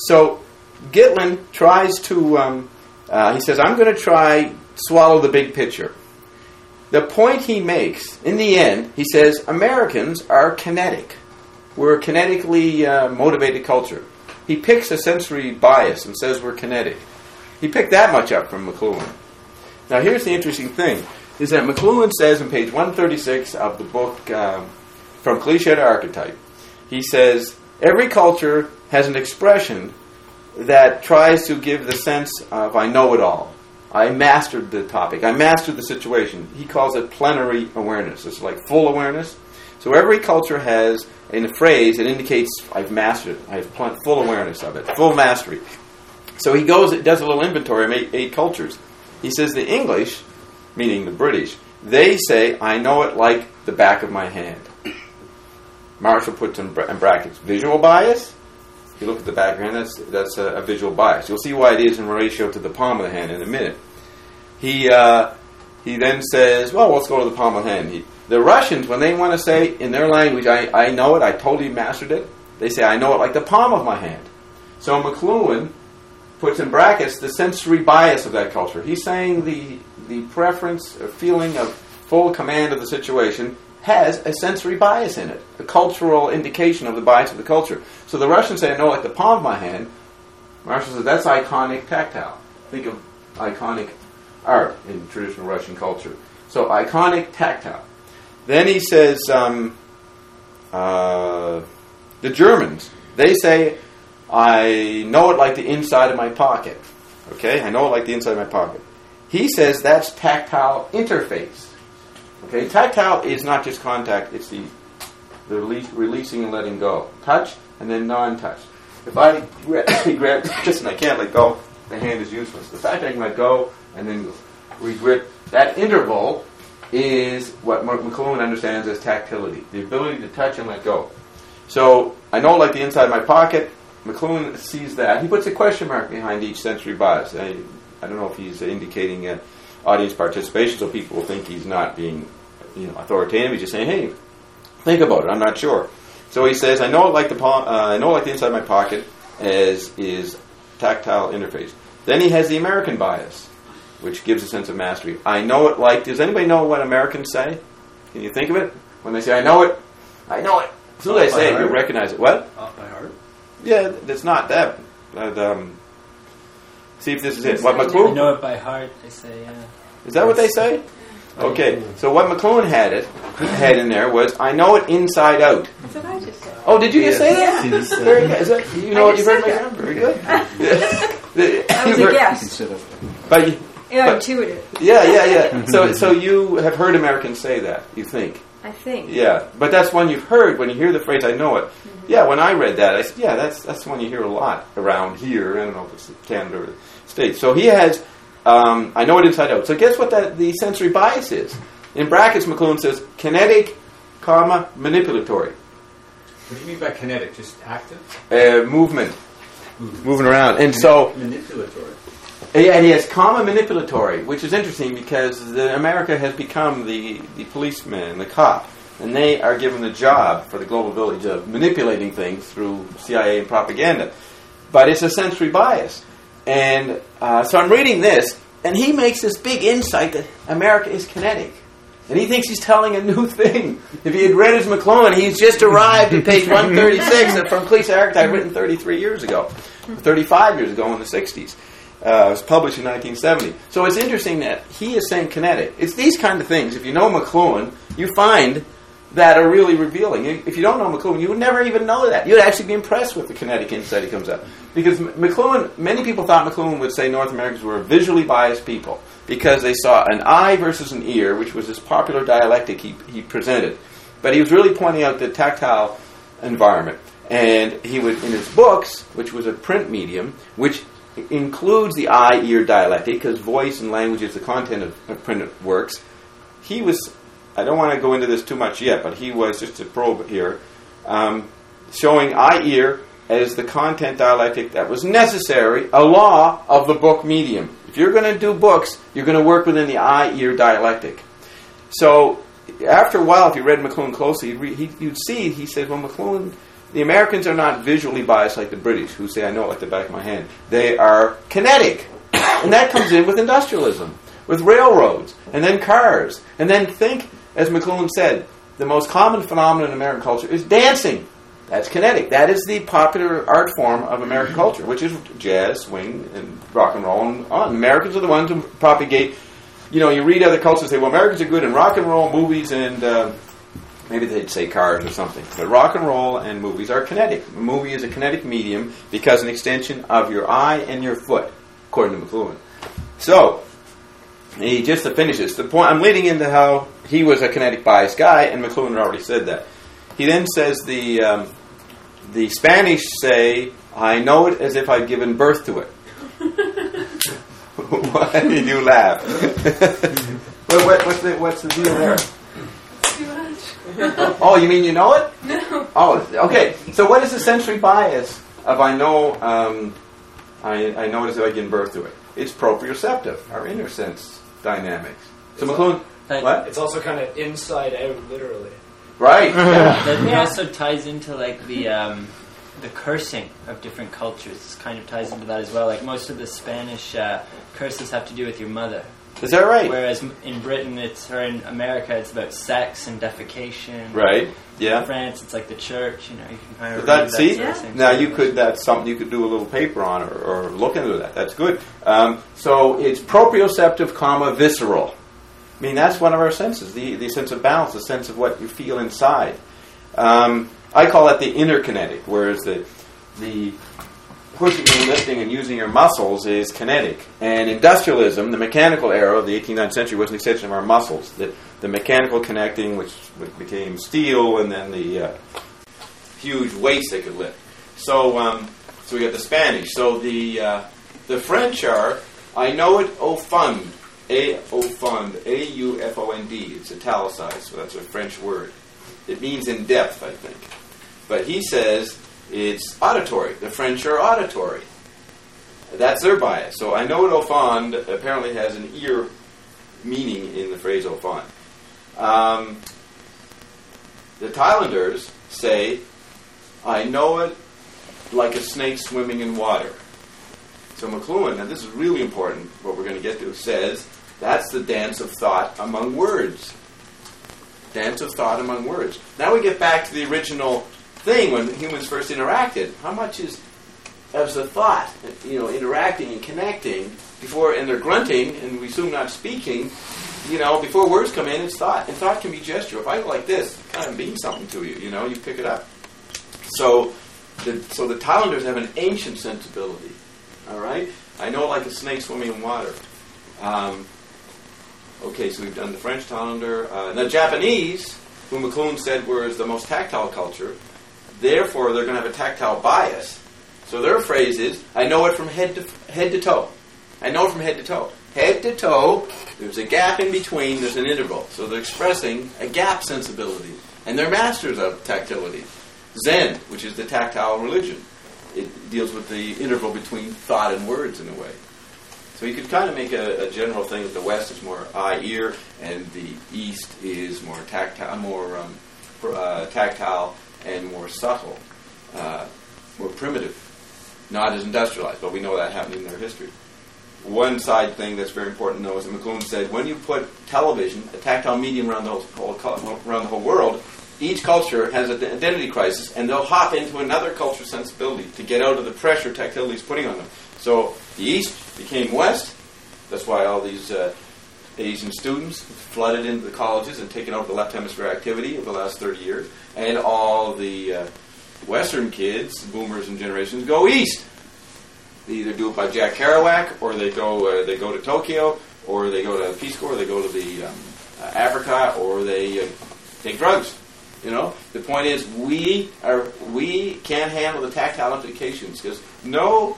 So Gitlin tries to, he says, I'm going to try swallow the big picture. The point he makes, in the end, he says, Americans are kinetic. We're a kinetically motivated culture. He picks a sensory bias and says we're kinetic. He picked that much up from McLuhan. Now here's the interesting thing, is that McLuhan says on page 136 of the book, From Cliché to Archetype, he says, every culture has an expression that tries to give the sense of I know it all. I mastered the topic. I mastered the situation. He calls it plenary awareness. It's like full awareness. So every culture has, in a phrase, it indicates I've mastered it. I have full awareness of it. Full mastery. So he does a little inventory of eight cultures. He says the English, meaning the British, they say, I know it like the back of my hand. Marshall puts in brackets, visual bias. If you look at the back of your hand, that's a visual bias. You'll see why it is in ratio to the palm of the hand in a minute. He then says, well, let's go to the palm of the hand. The Russians, when they want to say in their language, I know it, I totally mastered it, they say, I know it like the palm of my hand. So McLuhan puts in brackets the sensory bias of that culture. He's saying the preference or feeling of full command of the situation has a sensory bias in it, a cultural indication of the bias of the culture. So the Russians say, I know like the palm of my hand. Marshall says, that's iconic tactile. Think of iconic art in traditional Russian culture. So iconic tactile. Then he says, the Germans, they say, I know it like the inside of my pocket. Okay, I know it like the inside of my pocket. He says that's tactile interface. Okay, tactile is not just contact, it's the releasing and letting go. Touch and then non-touch. If I grab this and I can't let go, the hand is useless. The fact I can let go and then re-grip, that interval is what McLuhan understands as tactility, the ability to touch and let go. So I know like the inside of my pocket. McLuhan sees that. He puts a question mark behind each sensory bias. I don't know if he's indicating audience participation, so people will think he's not being, authoritative. He's just saying, "Hey, think about it. I'm not sure." So he says, "I know it like the inside of my pocket as is tactile interface." Then he has the American bias, which gives a sense of mastery. I know it like. Does anybody know what Americans say? Can you think of it when they say, "I know it"? I know it. As soon as they say it, you recognize it. What? Off by heart. Yeah, it's not that. See if this is it. What McLuhan? I know it by heart. They say. Is that what they say? Okay. So what McLuhan had in there was, I know it inside out. That's what I just said. Oh, did you just say that? Yeah. Very good. Is that, you know what you've heard my term? Very good. That was a guess. But intuitive. Yeah. So you have heard Americans say that, you think? I think. Yeah, but that's one you've heard when you hear the phrase, I know it. Mm-hmm. Yeah, when I read that, I said, yeah, that's one you hear a lot around here. I don't know if it's Canada or the States. So he has, I know it inside out. So guess what the sensory bias is? In brackets, McLuhan says, kinetic, manipulatory. What do you mean by kinetic? Just active? Movement. Moving around. And so... Manipulatory. Yeah, and he has manipulatory, which is interesting because America has become the policeman, the cop, and they are given the job for the global village of manipulating things through CIA and propaganda. But it's a sensory bias. And so I'm reading this, and he makes this big insight that America is kinetic. And he thinks he's telling a new thing. If he had read his McLuhan, he's just arrived at page 136 from Cliché Archetype, written 33 years ago, 35 years ago in the 60s. It was published in 1970. So it's interesting that he is saying kinetic. It's these kind of things. If you know McLuhan, you find that are really revealing. If you don't know McLuhan, you would never even know that. You'd actually be impressed with the kinetic insight he comes up. Because McLuhan, many people thought McLuhan would say North Americans were visually biased people because they saw an eye versus an ear, which was this popular dialectic he presented. But he was really pointing out the tactile environment. And he would, in his books, which was a print medium, which includes the eye-ear dialectic, because voice and language is the content of printed works. He was, I don't want to go into this too much yet, but he was, just to probe here, showing eye-ear as the content dialectic that was necessary, a law of the book medium. If you're going to do books, you're going to work within the eye-ear dialectic. So, after a while, if you read McLuhan closely, you'd see, he said, well, McLuhan the Americans are not visually biased like the British, who say, I know it like the back of my hand. They are kinetic. And that comes in with industrialism, with railroads, and then cars. And then think, as McLuhan said, the most common phenomenon in American culture is dancing. That's kinetic. That is the popular art form of American culture, which is jazz, swing, and rock and roll. And on. Americans are the ones who propagate. You read other cultures and say, well, Americans are good in rock and roll, movies, and maybe they'd say cars or something. But rock and roll and movies are kinetic. A movie is a kinetic medium because an extension of your eye and your foot, according to McLuhan. So, he just finishes. The point I'm leading into how he was a kinetic bias guy, and McLuhan had already said that. He then says the Spanish say, I know it as if I'd given birth to it. Why did you laugh? What's the deal there? Too much. Oh, you mean you know it? No. Oh, okay. So what is the sensory bias of I know I know it as if I'd given birth to it? It's proprioceptive, our inner sense dynamics. So McLuhan, what? It's also kind of inside out, literally. Right. That also ties into like the cursing of different cultures. This kind of ties into that as well. Like most of the Spanish curses have to do with your mother. Is that right? Whereas in Britain, or in America, it's about sex and defecation. Right. Yeah. In France, it's like the church. You can kind of that. See, sort of same now situation. that's something you could do a little paper on or look into that. That's good. So it's proprioceptive, visceral. I mean, that's one of our senses, the sense of balance, the sense of what you feel inside. I call that the inner kinetic, whereas the pushing and lifting and using your muscles is kinetic. And industrialism, the mechanical era of the 18th, 19th century, was an extension of our muscles. The mechanical connecting, which became steel, and then the huge weights they could lift. So we got the Spanish. So the French are, I know it au fond. Au fond, A-U-F-O-N-D. It's italicized, so that's a French word. It means in depth, I think. But he says it's auditory. The French are auditory. That's their bias. So I know it au fond apparently has an ear meaning in the phrase au fond. The Thailanders say, I know it like a snake swimming in water. So McLuhan, and this is really important, what we're going to get to, says that's the dance of thought among words. Dance of thought among words. Now we get back to the original thing when humans first interacted. How much is the thought, interacting and connecting before, and they're grunting, and we assume not speaking, before words come in, it's thought. And thought can be gesture. If I go like this, it kind of means something to you, you pick it up. So the Thailanders have an ancient sensibility. All right? I know it like a snake swimming in water. Okay, so we've done the French Thailander. The Japanese, who McLuhan said was the most tactile culture, therefore they're going to have a tactile bias. So their phrase is, I know it from head to toe. I know it from head to toe. Head to toe, there's a gap in between, there's an interval. So they're expressing a gap sensibility. And they're masters of tactility. Zen, which is the tactile religion. It deals with the interval between thought and words in a way. So you could kind of make a general thing that the West is more eye-ear, and the East is more tactile, tactile and more subtle, more primitive, not as industrialized. But we know that happening in their history. One side thing that's very important to know is that McLuhan said when you put television, a tactile medium around the whole world, each culture has an identity crisis, and they'll hop into another culture's sensibility to get out of the pressure tactility is putting on them. So the East became West. That's why all these Asian students flooded into the colleges and taken over the left hemisphere activity over the last 30 years. And all the Western kids, boomers and generations, go East. They either do it by Jack Kerouac, or they go to Tokyo, or they go to Peace Corps, or they go to the Africa, or they take drugs. The point is we can't handle the tactile implications because no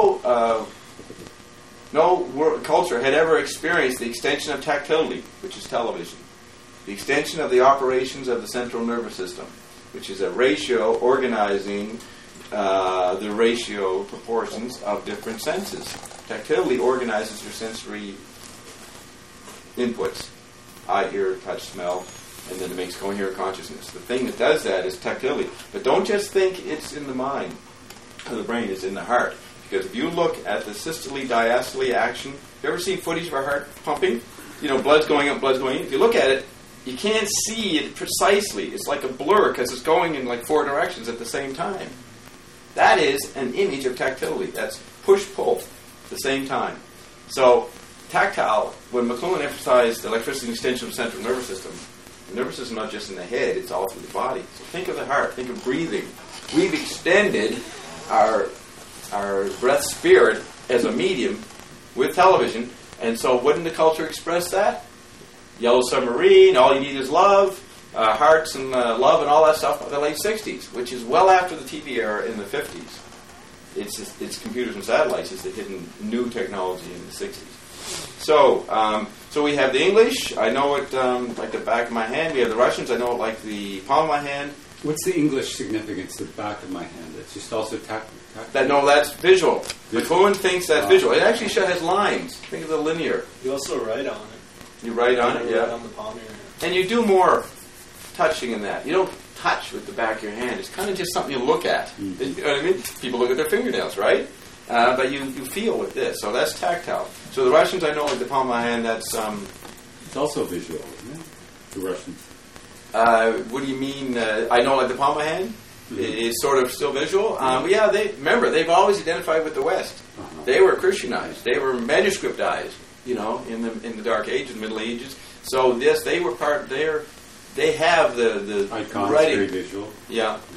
culture had ever experienced the extension of tactility, which is television, the extension of the operations of the central nervous system, which is a ratio organizing the ratio proportions of different senses. Tactility organizes your sensory inputs: eye, ear, touch, smell, and then it makes coherent consciousness. The thing that does that is tactility. But don't just think it's in the mind or the brain, it's in the heart. Because if you look at the systole diastole action, have you ever seen footage of our heart pumping? You know, blood's going up, blood's going in. If you look at it, you can't see it precisely. It's like a blur because it's going in like 4 directions at the same time. That is an image of tactility. That's push-pull at the same time. So, tactile, when McLuhan emphasized electricity extension of the central nervous system, the nervous system is not just in the head, it's all through the body. So think of the heart, think of breathing. We've extended our breath spirit as a medium with television, and so wouldn't the culture express that? Yellow Submarine, All You Need Is Love, Hearts and Love and all that stuff by the late 60s, which is well after the TV era in the 50s. It's computers and satellites is the hidden new technology in the 60s. So we have the English. I know it like the back of my hand. We have the Russians. I know it like the palm of my hand. What's the English significance, the back of my hand? It's just also That's visual. McLuhan thinks that's visual. It actually has lines. Think of the linear. You also write on it. You write on it, You yeah. write on the palm of your hand. And you do more touching in that. You don't touch with the back of your hand. It's kind of just something you look at. Mm-hmm. You know what I mean? People look at their fingernails, right? But you feel with this. So that's tactile. So the Russians, I know, like the palm of my hand, that's... It's also visual, isn't it? The Russians. what do you mean? I know, like the palm of my hand is sort of still visual. Yeah, they've always identified with the West. Uh-huh. They were Christianized. They were manuscriptized. You know, in the Dark Ages, Middle Ages. So yes, they were part. They have the icons, writing. very visual. Yeah,